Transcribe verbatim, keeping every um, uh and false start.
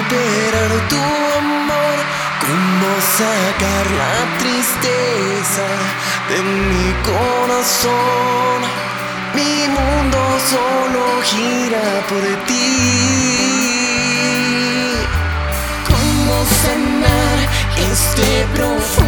recuperar tu amor? ¿Cómo sacar la tristeza de mi corazón? Mi mundo solo gira por ti. ¿Cómo sanar este profundo